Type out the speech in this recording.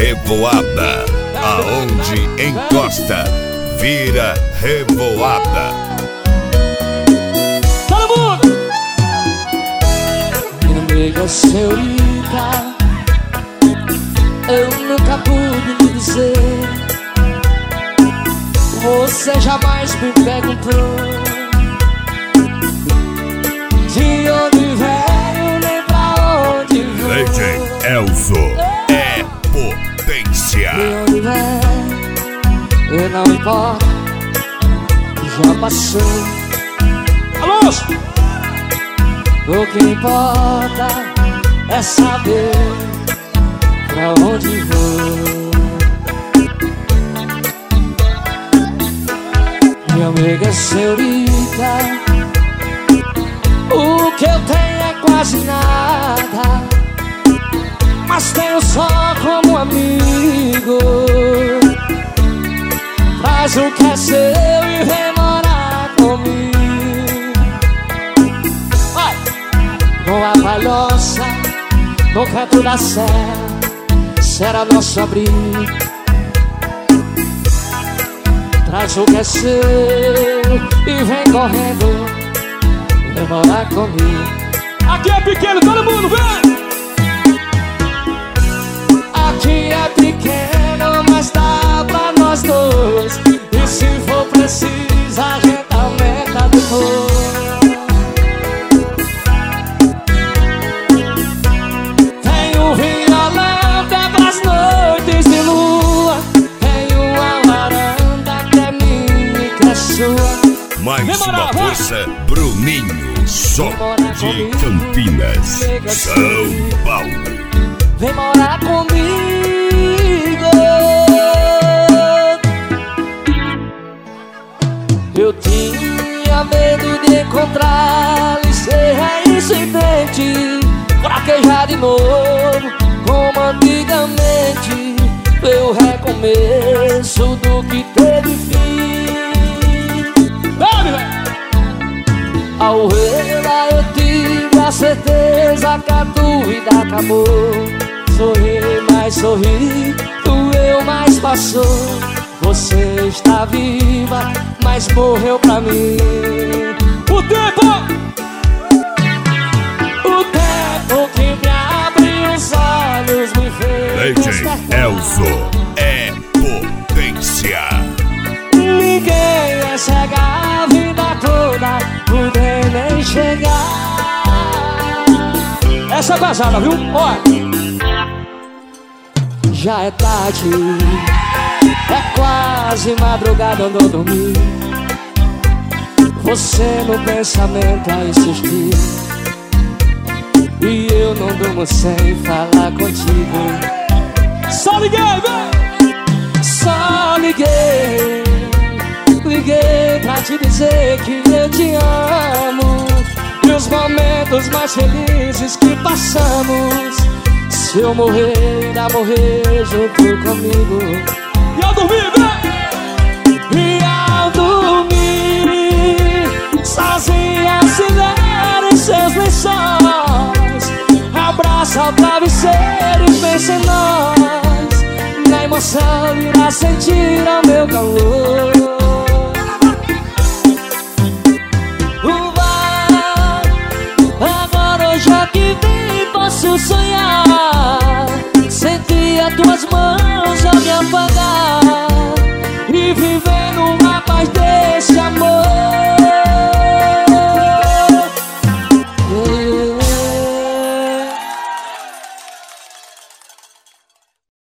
revoada. Aonde encosta, vira revoada. Todo mundo! Minha amiga senhorita, eu nunca pude lhe dizer. Você jamais me perguntou de onde veio, nem pra onde vou. DJ Elzo é potência. De onde veio, e não importa, já passou. Alonso! O que importa é saber pra onde vou. Minha amiga senhorita, o que eu tenho é quase nada, mas tenho só como amigo. Faz o que é seu e vem morar comigo. Vai! Numa palhoça, no canto da serra, será nosso abrigo. Traz o que é seu e vem correndo, vem morar comigo. Aqui é pequeno, todo mundo vem! Aqui é pequeno, mas dá pra nós dois. E se for preciso, a gente aumenta depois. Tem um violão que é pras noites de lua. Tem uma varanda que é minha e que é sua. Mais uma força, Bruninho, som de Campinas, São Paulo. Vem morar comigo. Eu tinha medo de encontrar e ser reincidente, fraquejar de novo como antigamente. Foi o recomeço do que teve fim. Ao vê-la eu tive a certeza que a dúvida acabou. Sorri, mas sorri, doeu, mas passou. Você está viva, mas morreu pra mim. O tempo que me abriu os olhos me fez DJ Elzo é potência. Ninguém é cega a vida toda, puder nem chegar. Essa é vazada, viu? Olha, já é tarde, é quase madrugada, eu não dormi. Você no pensamento a insistir, e eu não durmo sem falar contigo. Só liguei, vem! Só liguei, liguei pra te dizer que eu te amo. E os momentos mais felizes que passamos, se eu morrer, irá morrer junto comigo. E ao dormir, vem! E ao dormir, sozinha se ver em seus lençóis, abraça o travesseiro e pensa em nós. Na emoção irá sentir o meu calor. Agora hoje aqui vim, posso sonhar, sentir as tuas mãos a me apagar e viver